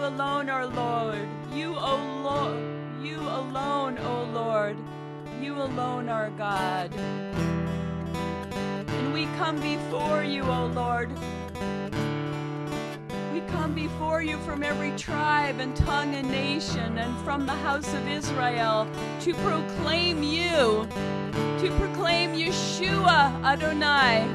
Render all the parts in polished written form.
alone are Lord. You, O Lord, you alone, O Lord. You alone are God. And we come before you, O Lord. We come before you from every tribe and tongue and nation and from the house of Israel to proclaim you, to proclaim Yeshua Adonai.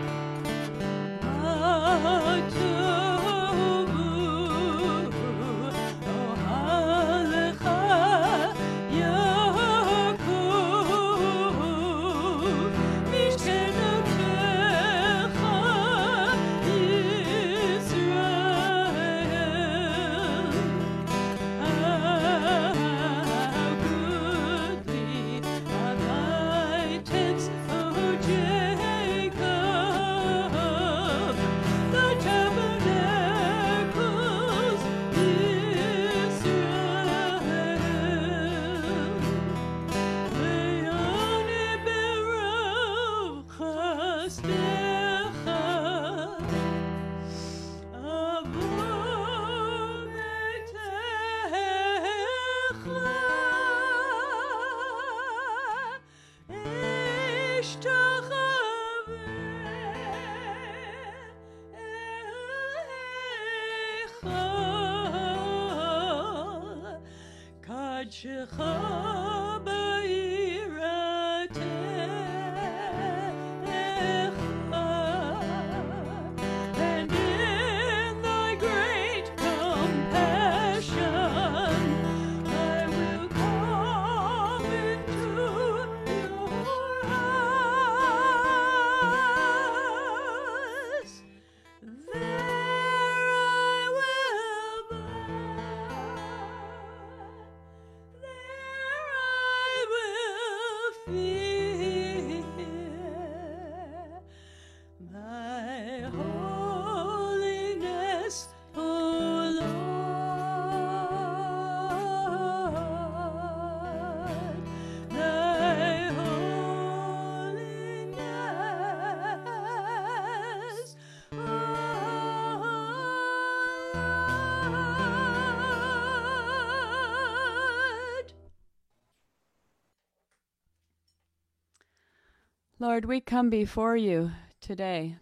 Lord, we come before you today.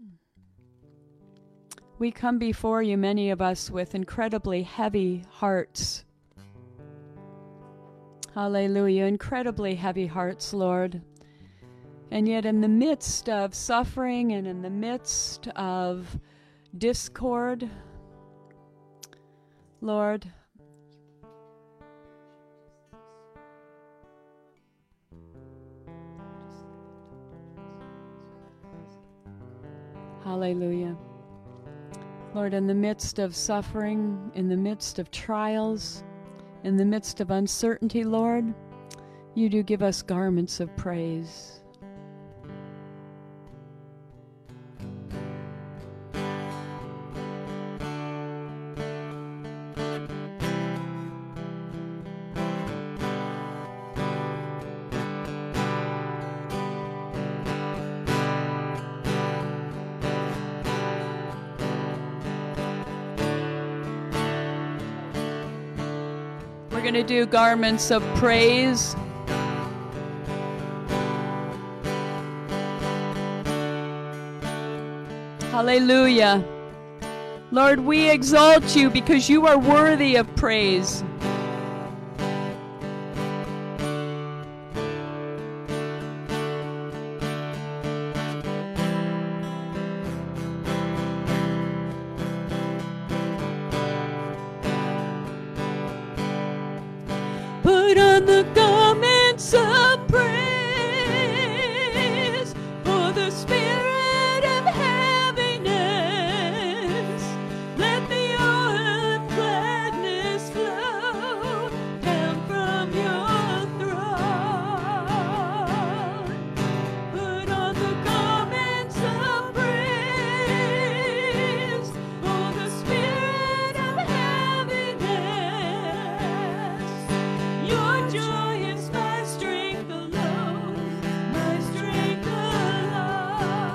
We come before you, many of us, with incredibly heavy hearts. Hallelujah, incredibly heavy hearts, Lord. And yet in the midst of suffering and in the midst of discord, Lord, hallelujah. Lord, in the midst of suffering, in the midst of trials, in the midst of uncertainty, Lord, you do give us garments of praise. We're going to do garments of praise. Hallelujah. Lord, we exalt you because you are worthy of praise. Put on the garments of praise for the spirit of heaviness. Let the oil of gladness flow down from your throne. Put on the garments of praise for the spirit of heaviness. Your joy is my strength alone, my strength alone.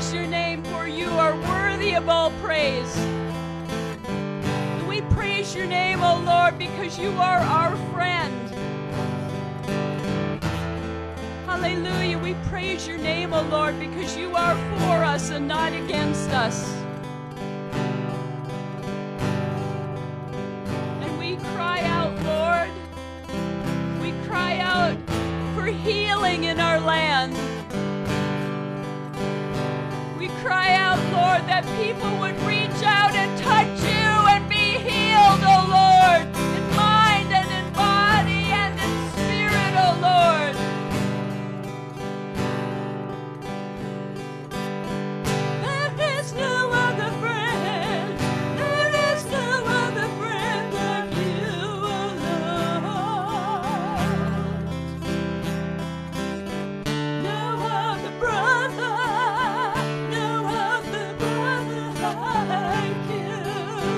praise your name, for you are worthy of all praise. And we praise your name, O Lord, because you are our friend. Hallelujah. We praise your name, O Lord, because you are for us and not against us. And we cry out, Lord, we cry out for healing in our land. We cry out, Lord, that people would reach out and touch you and be healed, O Lord, in mind and in body and in spirit, O Lord. There is no other friend. There is no other friend like you, O Lord. No other brother. No other brother like you.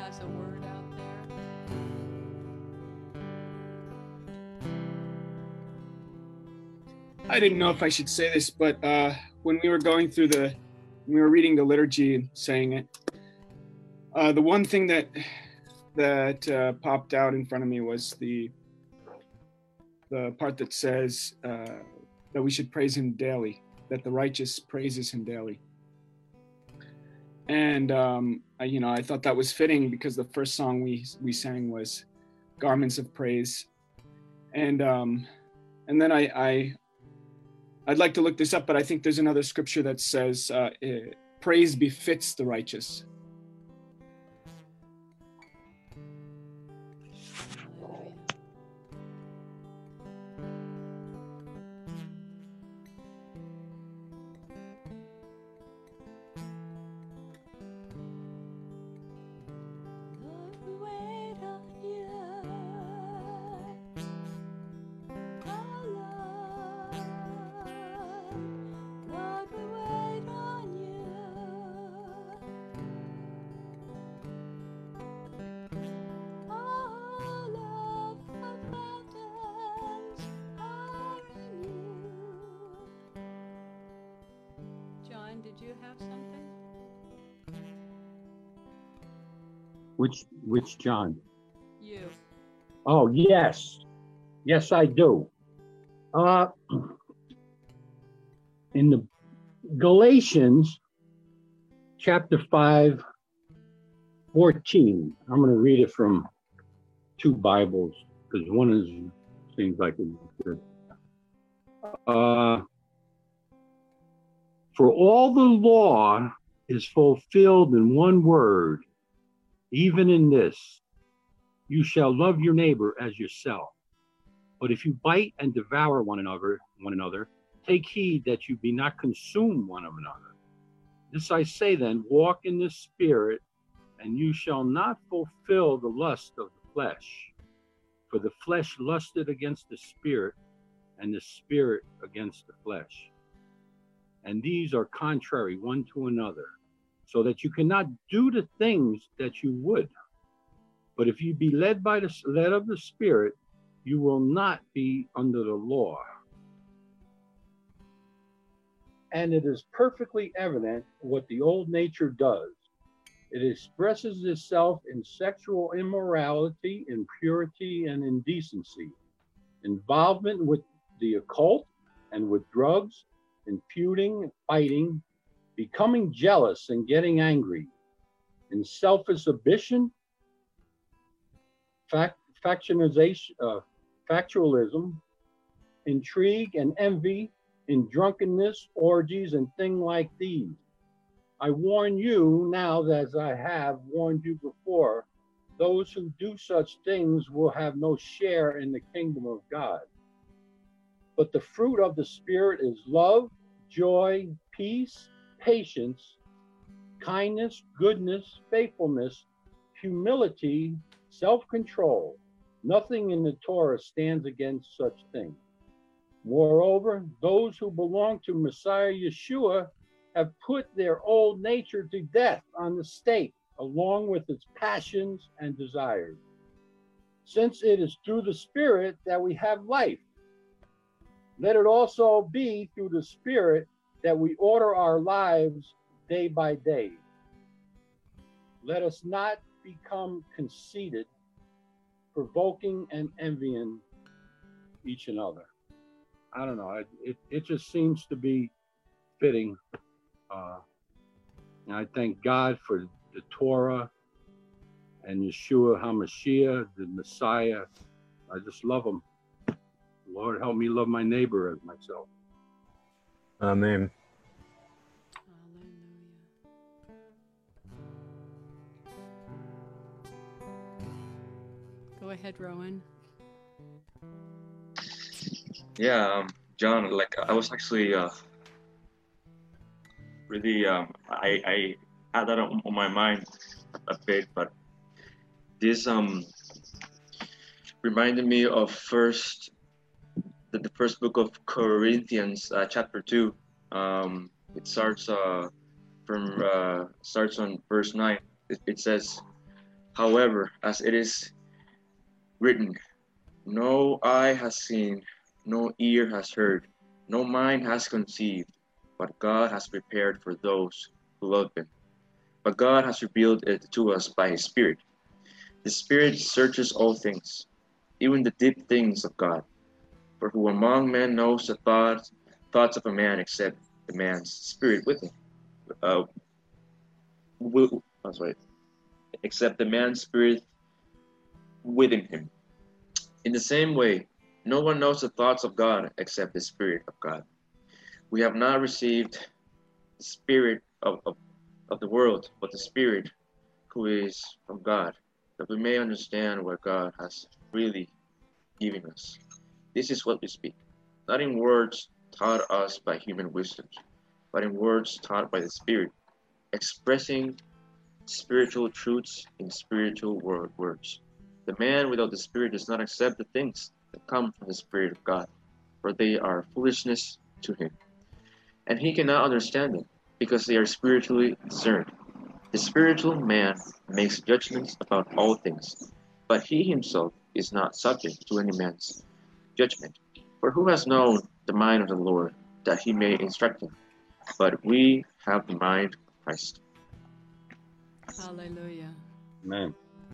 has a word out there. I didn't know if I should say this, but when we were going through we were reading the liturgy and saying it, the one thing that popped out in front of me was the part that says that we should praise him daily, that the righteous praises him daily. And I thought that was fitting because the first song we sang was Garments of Praise. And then I'd like to look this up, but I think there's another scripture that says praise befits the righteous. Did you have something? Which John? You. Oh, yes. Yes, I do. In the Galatians chapter 5, 14, I'm going to read it from two Bibles because one seems like it's good. For all the law is fulfilled in one word, even in this, you shall love your neighbor as yourself. But if you bite and devour one another, take heed that you be not consumed one of another. This I say then, walk in the Spirit, and you shall not fulfill the lust of the flesh. For the flesh lusted against the Spirit, and the Spirit against the flesh. And these are contrary one to another, so that you cannot do the things that you would. But if you be led of the Spirit, you will not be under the law. And it is perfectly evident what the old nature does. It expresses itself in sexual immorality, impurity, and indecency, involvement with the occult and with drugs, imputing, fighting, becoming jealous and getting angry, in selfish ambition, factualism, intrigue and envy, in drunkenness, orgies, and things like these. I warn you now, as I have warned you before, those who do such things will have no share in the kingdom of God. But the fruit of the Spirit is love, joy, peace, patience, kindness, goodness, faithfulness, humility, self-control. Nothing in the Torah stands against such things. Moreover, those who belong to Messiah Yeshua have put their old nature to death on the stake, along with its passions and desires. Since it is through the Spirit that we have life, let it also be through the Spirit that we order our lives day by day. Let us not become conceited, provoking and envying each another. I don't know. It just seems to be fitting. And I thank God for the Torah and Yeshua HaMashiach, the Messiah. I just love him. Lord, help me love my neighbor as myself. Amen. Go ahead, Rowan. Yeah, John, like I was actually really I had that on my mind a bit, but this reminded me of the first book of Corinthians, chapter 2. It starts starts on verse 9. It says, However, as it is written, no eye has seen, no ear has heard, no mind has conceived, what God has prepared for those who love Him. But God has revealed it to us by His Spirit. The Spirit searches all things, even the deep things of God. For who among men knows the thoughts of a man except the man's spirit with him? Except the man's spirit within him. In the same way, no one knows the thoughts of God except the Spirit of God. We have not received the spirit of the world, but the Spirit who is from God, that we may understand what God has really given us. This is what we speak, not in words taught us by human wisdom, but in words taught by the Spirit, expressing spiritual truths in spiritual words. The man without the Spirit does not accept the things that come from the Spirit of God, for they are foolishness to him. And he cannot understand them, because they are spiritually discerned. The spiritual man makes judgments about all things, but he himself is not subject to any man's judgment. For who has known the mind of the Lord, that he may instruct him? But we have the mind of Christ. Hallelujah. Amen.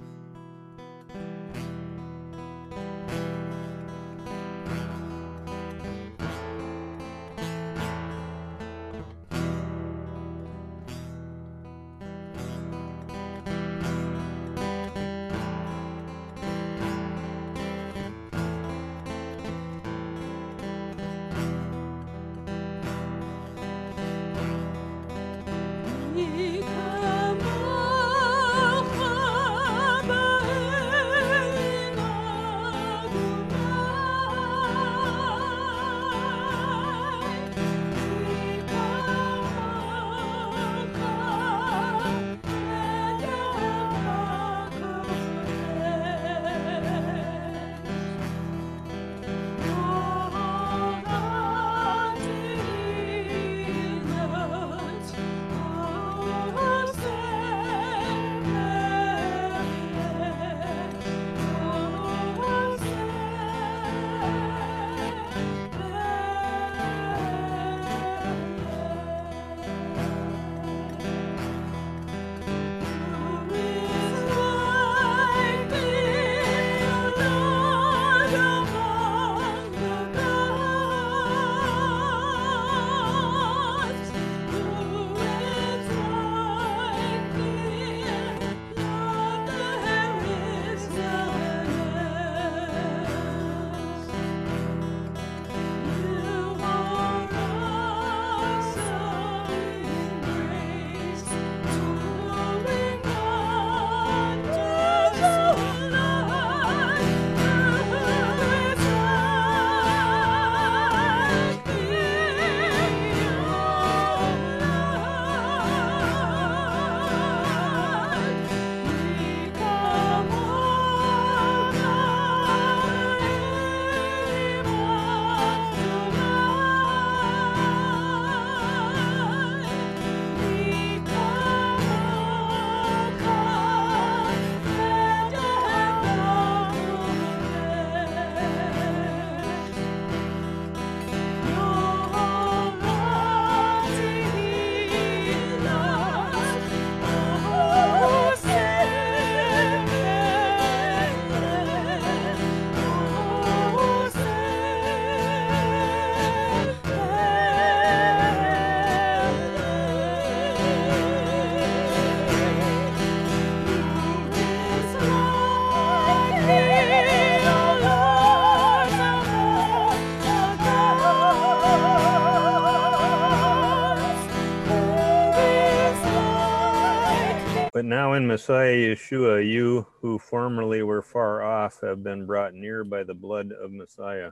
But now in Messiah Yeshua, you who formerly were far off have been brought near by the blood of Messiah.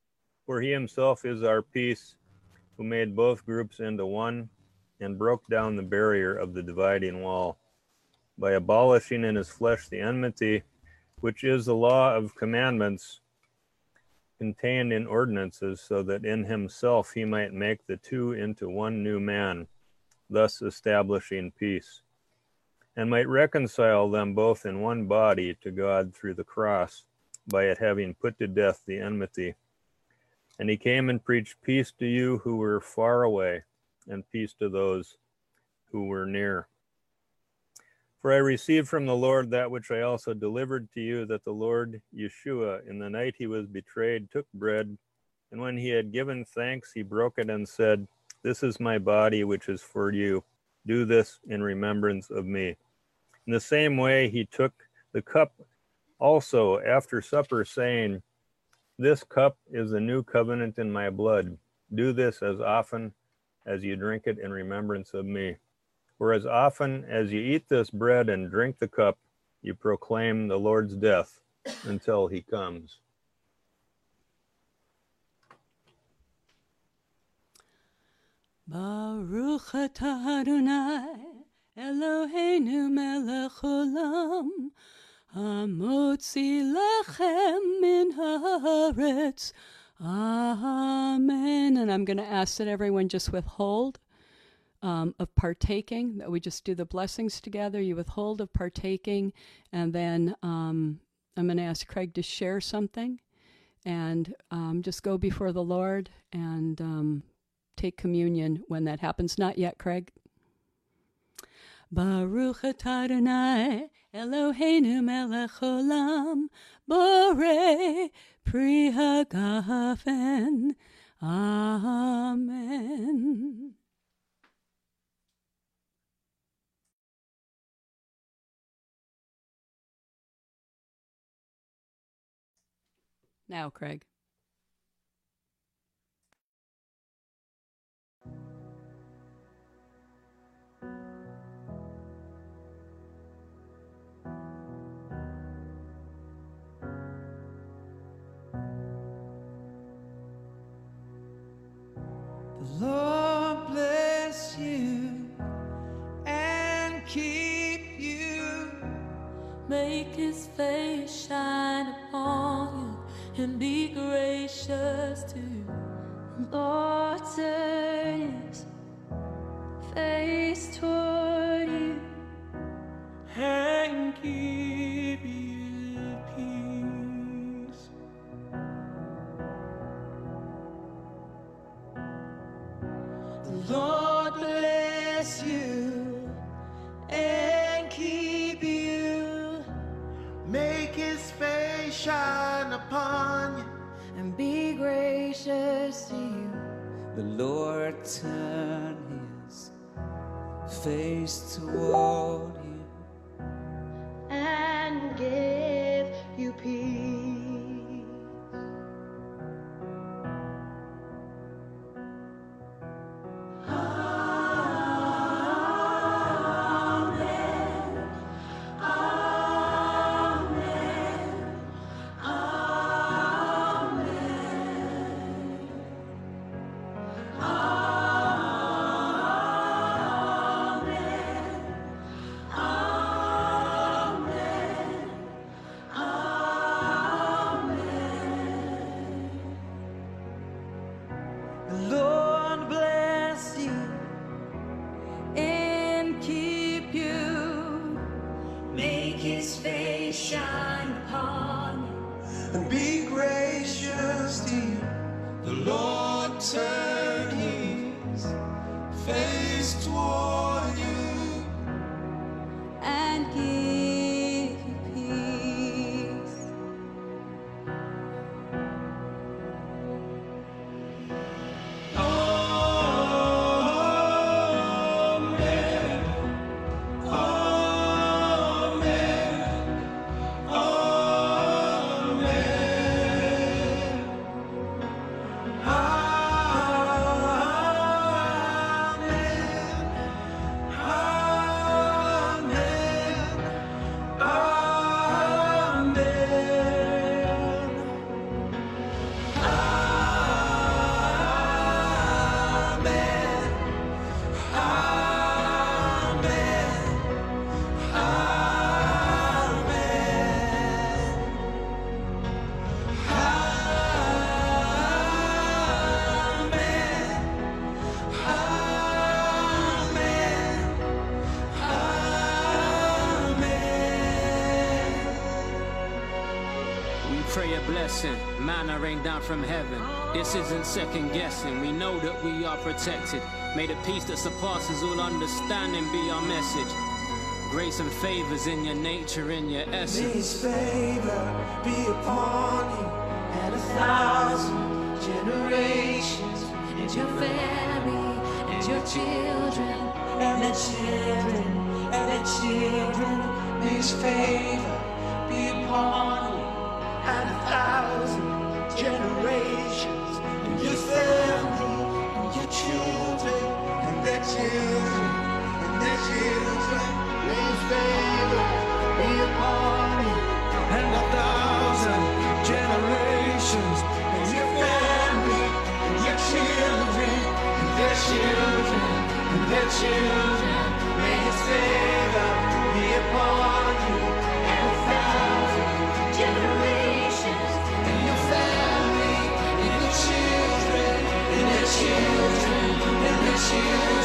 For he himself is our peace, who made both groups into one and broke down the barrier of the dividing wall, by abolishing in his flesh the enmity, which is the law of commandments contained in ordinances, so that in himself he might make the two into one new man, thus establishing peace, and might reconcile them both in one body to God through the cross, by it having put to death the enmity. And he came and preached peace to you who were far away, and peace to those who were near. For I received from the Lord that which I also delivered to you, that the Lord Yeshua, in the night he was betrayed, took bread, and when he had given thanks, he broke it and said, "This is my body, which is for you. Do this in remembrance of me." In the same way, he took the cup also after supper, saying, "This cup is the new covenant in my blood. Do this as often as you drink it in remembrance of me. For as often as you eat this bread and drink the cup, you proclaim the Lord's death until he comes." Baruch atah Adonai Eloheinu melech olam, hamotzi lechem min haaretz. Amen. And I'm going to ask that everyone just withhold of partaking, that we just do the blessings together. You withhold of partaking, and then I'm going to ask Craig to share something, and just go before the Lord and take communion when that happens. Not yet, Craig. Baruch atah Adonai Eloheinu melech olam, borei pri hagafen. Amen. Now, Craig. The Lord bless you and keep you. Make his face shine upon you and be gracious to you. Lord, turn his face toward you and give you peace. The Lord bless you and keep you. Make his face shine upon you and be gracious to you. The Lord turn his face toward you and give you peace. blessing, manna rain down from heaven. This isn't second guessing, we know that we are protected. May the peace that surpasses all understanding be our message. Grace and favors in your nature, in your essence. May His favor be upon you and 1,000 generations, and your family, and your children, and their children, and their children. May His favor be upon you and 1,000 generations, and your family, and your children, and their children, and their children. May His favor be upon you and 1,000 generations, and your family, and your children, and their children, and their children. May His favor be upon you and 1,000 generations, and your family, and your children, and their children, and their children.